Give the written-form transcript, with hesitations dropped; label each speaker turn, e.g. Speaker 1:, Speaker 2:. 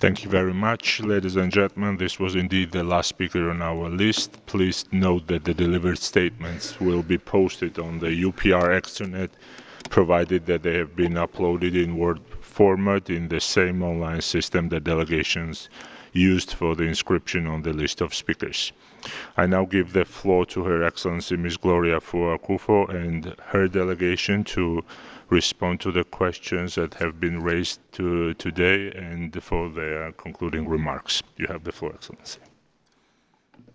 Speaker 1: Thank you very much, ladies and gentlemen. This was indeed the last speaker on our list. Please note that the delivered statements will be posted on the UPR extranet, provided that they have been uploaded in Word format in the same online system that delegations used for the inscription on the list of speakers. I now give the floor to Her Excellency Ms. Gloria Fuakufo and her delegation to respond to the questions that have been raised today and for their concluding remarks. You have the floor, Excellency.